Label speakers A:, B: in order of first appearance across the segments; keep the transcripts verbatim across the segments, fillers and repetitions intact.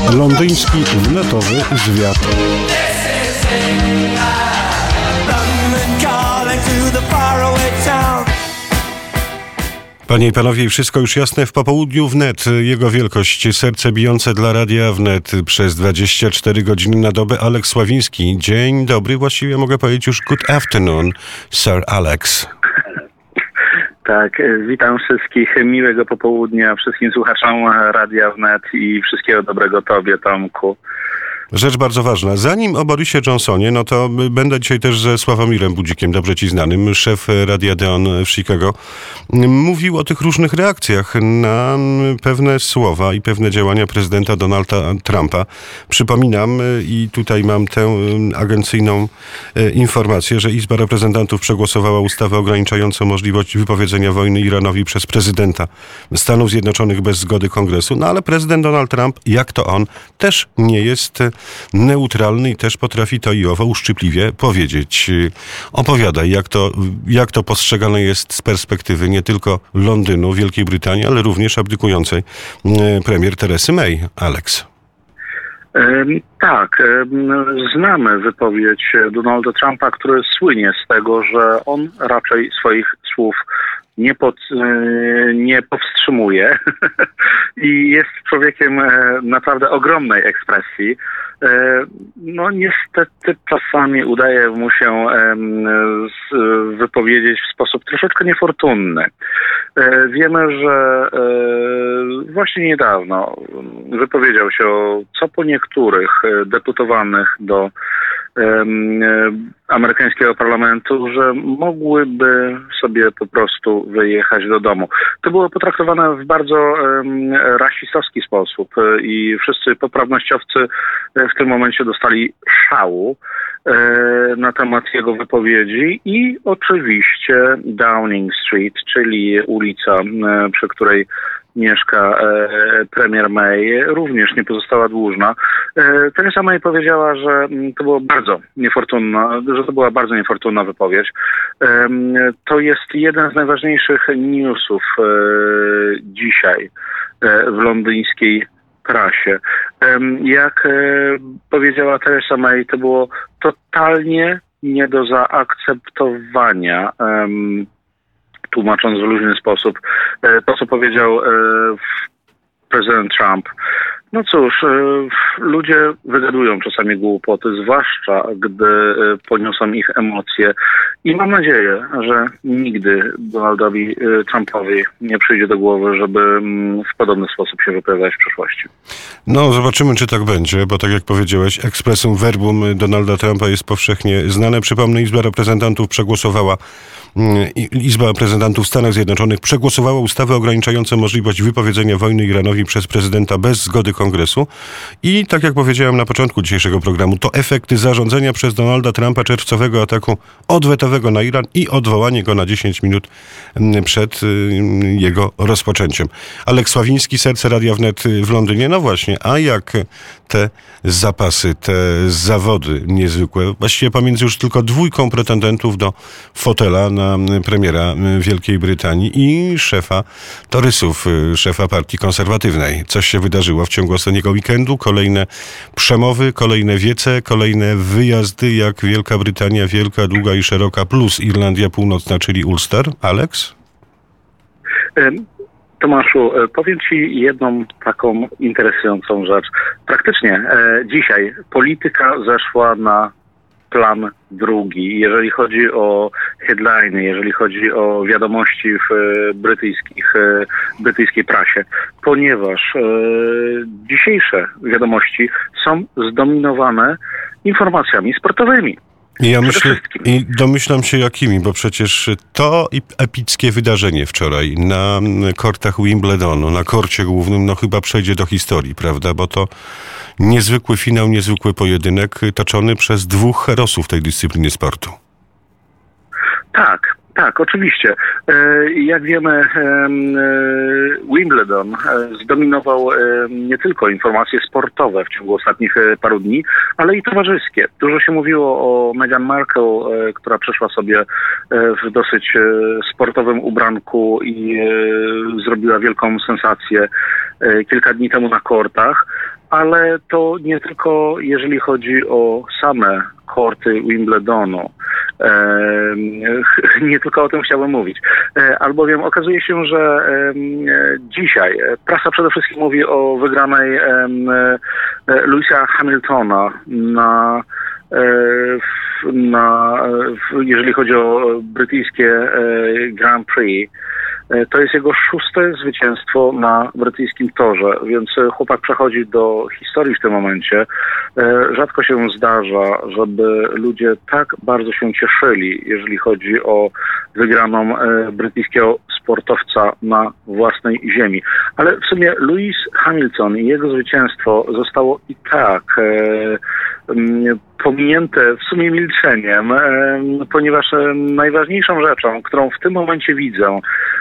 A: Londyński wletowy zwiat. Panie i panowie, wszystko już jasne w popołudniu wnet. Jego wielkość, serce bijące dla radia wnet przez dwadzieścia cztery godziny na dobę. Aleks Sławiński. Dzień dobry, właściwie mogę powiedzieć już good afternoon, Sir Alex.
B: Tak, witam wszystkich, miłego popołudnia wszystkim słuchaczom Radia Wnet i wszystkiego dobrego Tobie, Tomku.
A: Rzecz bardzo ważna. Zanim o Borisie Johnsonie, no to będę dzisiaj też ze Sławomirem Budzikiem, dobrze ci znanym, szef Radia Deon w Chicago, mówił o tych różnych reakcjach na pewne słowa i pewne działania prezydenta Donalda Trumpa. Przypominam, i tutaj mam tę agencyjną informację, że Izba Reprezentantów przegłosowała ustawę ograniczającą możliwość wypowiedzenia wojny Iranowi przez prezydenta Stanów Zjednoczonych bez zgody Kongresu. No ale prezydent Donald Trump, jak to on, też nie jest neutralny i też potrafi to i owo uszczypliwie powiedzieć. Opowiadaj, jak to, jak to postrzegane jest z perspektywy nie tylko Londynu, Wielkiej Brytanii, ale również abdykującej premier Teresy May. Alex.
B: Tak, znamy wypowiedź Donalda Trumpa, który słynie z tego, że on raczej swoich słów nie, pod, nie powstrzymuje i jest człowiekiem naprawdę ogromnej ekspresji. No niestety czasami udaje mu się wypowiedzieć w sposób troszeczkę niefortunny. Wiemy, że właśnie niedawno wypowiedział się o co po niektórych deputowanych do amerykańskiego parlamentu, że mogłyby sobie po prostu wyjechać do domu. To było potraktowane w bardzo rasistowski sposób i wszyscy poprawnościowcy w tym momencie dostali szału na temat jego wypowiedzi i oczywiście Downing Street, czyli ulica, przy której mieszka e, premier May, również nie pozostała dłużna. E, Teresa May powiedziała, że to było bardzo niefortunna, że to była bardzo niefortunna wypowiedź. E, to jest jeden z najważniejszych newsów e, dzisiaj e, w londyńskiej prasie. E, jak e, powiedziała Teresa May, to było totalnie nie do zaakceptowania, e, tłumacząc w luźny sposób to, co powiedział prezydent Trump. No cóż, ludzie wygadują czasami głupoty, zwłaszcza gdy poniosą ich emocje i mam nadzieję, że nigdy Donaldowi Trumpowi nie przyjdzie do głowy, żeby w podobny sposób się wypowiadać w przyszłości.
A: No, zobaczymy, czy tak będzie, bo tak jak powiedziałeś, expressum verbum Donalda Trumpa jest powszechnie znane. Przypomnę, Izba Reprezentantów przegłosowała Izba Reprezentantów Stanów Zjednoczonych przegłosowała ustawę ograniczającą możliwość wypowiedzenia wojny Iranowi przez prezydenta bez zgody Kongresu. I tak jak powiedziałem na początku dzisiejszego programu, to efekt zarządzenia przez Donalda Trumpa czerwcowego ataku odwetowego na Iran i odwołanie go na dziesięć minut przed jego rozpoczęciem. Aleks Sławiński, serce Radia Wnet w Londynie. No właśnie, a jak te zapasy, te zawody niezwykłe, właściwie pomiędzy już tylko dwójką pretendentów do fotela na premiera Wielkiej Brytanii i szefa torysów, szefa partii konserwatywnej. Coś się wydarzyło w ciągu ostatniego weekendu. Kolejne przemowy, kolejne wiece, kolejne wyjazdy jak Wielka Brytania, wielka, długa i szeroka, plus Irlandia Północna, czyli Ulster. Alex?
B: Tomaszu, powiem Ci jedną taką interesującą rzecz. Praktycznie e, dzisiaj polityka zeszła na plan drugi, jeżeli chodzi o headliny, jeżeli chodzi o wiadomości w brytyjskich, brytyjskiej prasie, ponieważ e, dzisiejsze wiadomości są zdominowane informacjami sportowymi.
A: Ja myślę, i domyślam się jakimi, bo przecież to epickie wydarzenie wczoraj na kortach Wimbledonu, na korcie głównym, no chyba przejdzie do historii, prawda? Bo to niezwykły finał, niezwykły pojedynek toczony przez dwóch herosów tej dyscypliny sportu.
B: Tak, tak, oczywiście. Jak wiemy, Wimbledon zdominował nie tylko informacje sportowe w ciągu ostatnich paru dni, ale i towarzyskie. Dużo się mówiło o Meghan Markle, która przeszła sobie w dosyć sportowym ubranku i zrobiła wielką sensację kilka dni temu na kortach. ale to nie tylko jeżeli chodzi o same korty Wimbledonu. Nie tylko o tym chciałbym mówić. Albowiem okazuje się, że dzisiaj prasa przede wszystkim mówi o wygranej Lewisa Hamiltona na na, jeżeli chodzi o brytyjskie Grand Prix. To jest jego szóste zwycięstwo na brytyjskim torze, więc chłopak przechodzi do historii w tym momencie. Rzadko się zdarza, żeby ludzie tak bardzo się cieszyli, jeżeli chodzi o wygraną brytyjskiego sportowca na własnej ziemi. Ale w sumie Lewis Hamilton i jego zwycięstwo zostało i tak pominięte w sumie milczeniem, ponieważ najważniejszą rzeczą, którą w tym momencie widzę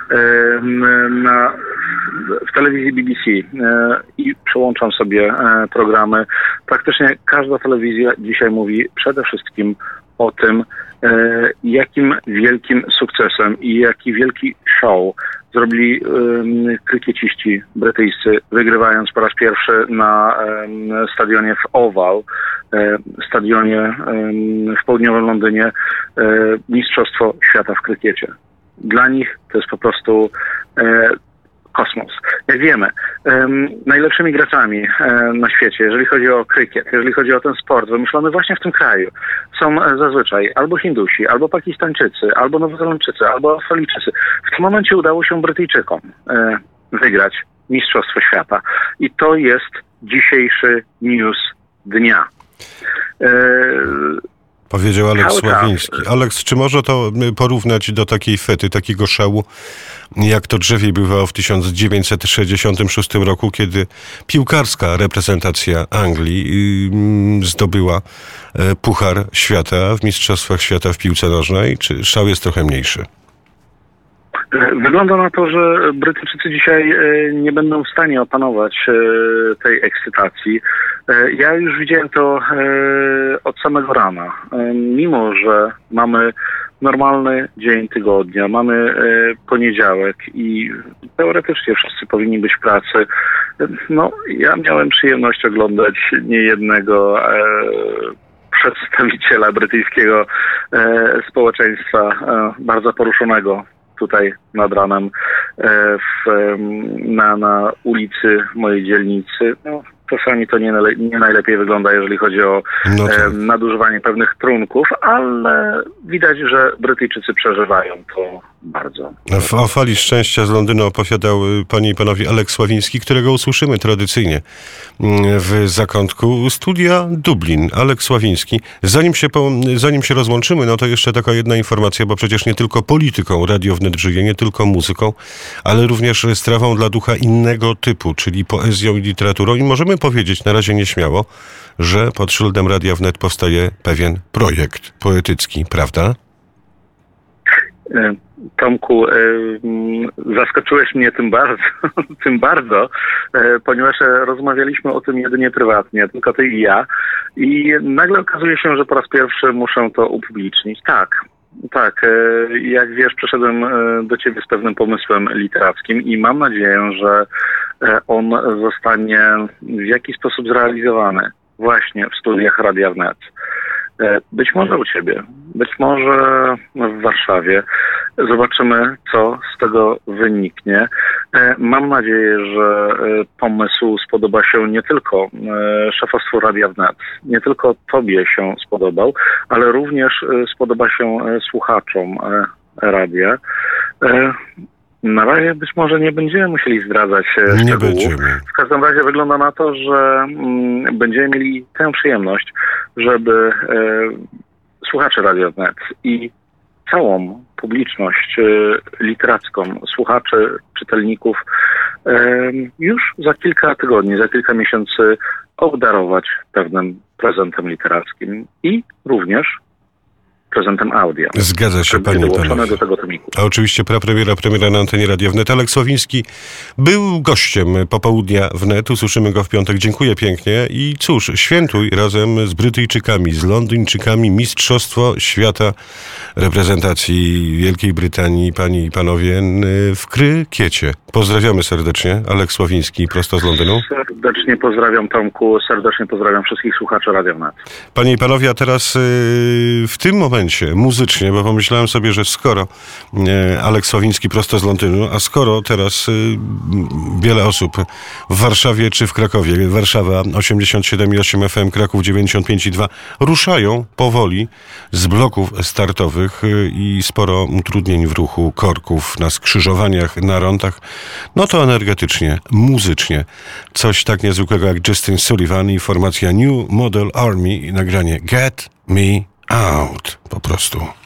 B: na, w telewizji B B C i przełączam sobie programy, praktycznie każda telewizja dzisiaj mówi przede wszystkim o tym, jakim wielkim sukcesem i jaki wielki show zrobili um, krykieciści brytyjscy, wygrywając po raz pierwszy na um, stadionie w Oval, um, stadionie um, w południowym Londynie, um, Mistrzostwo Świata w krykiecie. Dla nich to jest po prostu um, kosmos. Jak wiemy, um, najlepszymi graczami um, na świecie, jeżeli chodzi o krykiet, jeżeli chodzi o ten sport wymyślony właśnie w tym kraju, są e, zazwyczaj albo Hindusi, albo Pakistańczycy, albo Nowozelandczycy, albo Australijczycy. W tym momencie udało się Brytyjczykom e, wygrać Mistrzostwo Świata. I to jest dzisiejszy news dnia. E,
A: Powiedział Aleks Sławiński. Aleks, czy może to porównać do takiej fety, takiego szału, jak to drzewiej bywało w tysiąc dziewięćset sześćdziesiątym szóstym roku, kiedy piłkarska reprezentacja Anglii zdobyła Puchar Świata w Mistrzostwach Świata w piłce nożnej? Czy szał jest trochę mniejszy?
B: Wygląda na to, że Brytyjczycy dzisiaj nie będą w stanie opanować tej ekscytacji. Ja już widziałem to od samego rana. Mimo że mamy normalny dzień tygodnia, mamy poniedziałek i teoretycznie wszyscy powinni być w pracy, no ja miałem przyjemność oglądać niejednego przedstawiciela brytyjskiego społeczeństwa, bardzo poruszonego tutaj nad ranem w, na, na ulicy mojej dzielnicy. No, czasami to nie, nie najlepiej wygląda, jeżeli chodzi o no to... e, nadużywanie pewnych trunków, ale widać, że Brytyjczycy przeżywają to bardzo.
A: W o fali szczęścia z Londynu opowiadał panie i panowie Aleks Sławiński, którego usłyszymy tradycyjnie w zakątku Studia Dublin. Aleks Sławiński. Zanim się, po, zanim się rozłączymy, no to jeszcze taka jedna informacja, bo przecież nie tylko polityką Radio Wnet żyje, nie tylko muzyką, ale również strawą dla ducha innego typu, czyli poezją i literaturą. I możemy powiedzieć na razie nieśmiało, że pod szyldem Radia Wnet powstaje pewien projekt poetycki, prawda?
B: Tomku, zaskoczyłeś mnie tym bardzo, tym bardzo, ponieważ rozmawialiśmy o tym jedynie prywatnie, tylko ty i ja. I nagle okazuje się, że po raz pierwszy muszę to upublicznić. Tak, tak. Jak wiesz, przyszedłem do ciebie z pewnym pomysłem literackim i mam nadzieję, że on zostanie w jakiś sposób zrealizowany właśnie w studiach Radia Wnet. Być może u ciebie, być może w Warszawie. Zobaczymy, co z tego wyniknie. Mam nadzieję, że pomysł spodoba się nie tylko szefostwu Radia Wnet, nie tylko tobie się spodobał, ale również spodoba się słuchaczom radia. Na razie być może nie będziemy musieli zdradzać szczegółów.
A: Nie będziemy.
B: W każdym razie wygląda na to, że mm, będziemy mieli tę przyjemność, żeby e, słuchacze Radia Wnet i całą publiczność e, literacką, słuchaczy, czytelników e, już za kilka tygodni, za kilka miesięcy obdarować pewnym prezentem literackim i również prezentem audio.
A: Zgadza się,
B: Będzie
A: panie i
B: dołączone
A: panowie.
B: do tego tomiku.
A: A oczywiście prapremiera, premiera na antenie Radia Wnet. Alek Sławiński był gościem popołudnia Wnet. Usłyszymy go w piątek. Dziękuję pięknie. I cóż, świętuj razem z Brytyjczykami, z Londyńczykami Mistrzostwo Świata reprezentacji Wielkiej Brytanii, panie i panowie, w krykiecie. Pozdrawiamy serdecznie. Alek Sławiński, prosto z Londynu.
B: Serdecznie pozdrawiam, Tomku. Serdecznie pozdrawiam wszystkich słuchaczy Radia Wnet.
A: Panie i panowie, a teraz w tym momencie muzycznie, bo pomyślałem sobie, że skoro Alek Sławiński prosto z Londynu, a skoro teraz wiele osób w Warszawie czy w Krakowie, Warszawa osiemdziesiąt siedem i osiem F M, Kraków dziewięćdziesiąt pięć i dwa, ruszają powoli z bloków startowych i sporo utrudnień w ruchu, korków na skrzyżowaniach, na rondach, no to energetycznie, muzycznie coś tak niezwykłego jak Justin Sullivan i formacja New Model Army i nagranie Get Me Out po prostu.